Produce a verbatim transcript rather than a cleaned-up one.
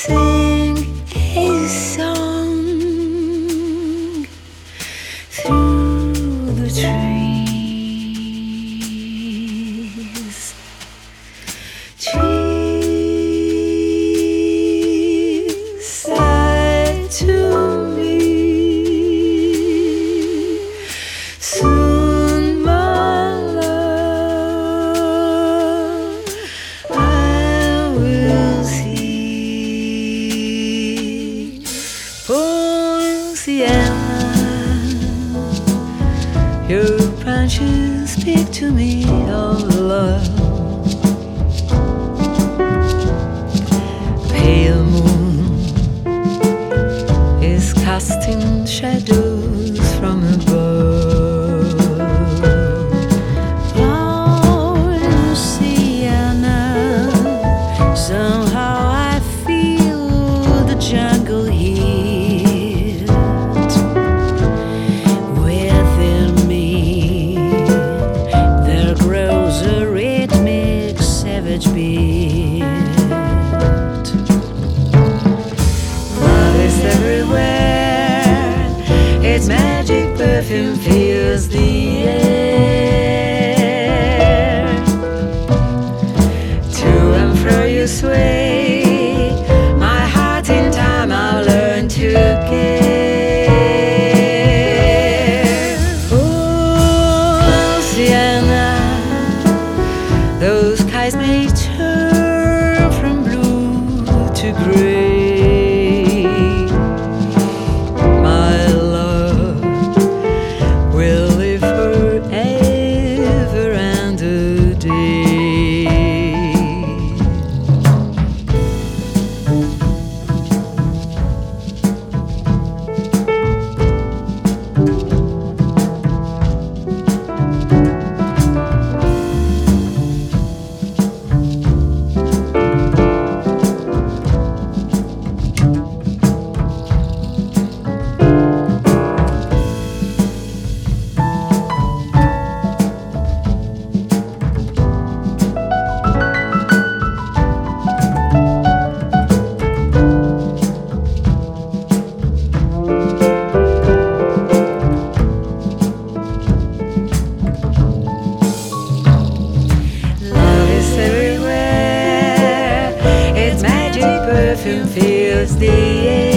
sing a song through the trees. Trees sigh to me. Soon, my love, I will see. Louisiana, your branches speak to me of love. Pale moon is casting shadows from above. Oh, Louisiana, somehow I feel the jungle heat within me. There grows a rhythmic savage beat. Love is everywhere. Its magic perfume fills the air. To and fro you sway. My heart in time I'll learn to care. Oh, Louisiana, those skies may turn from blue to gray. My love will live forever and a day. Everywhere, its magic perfume fills the air.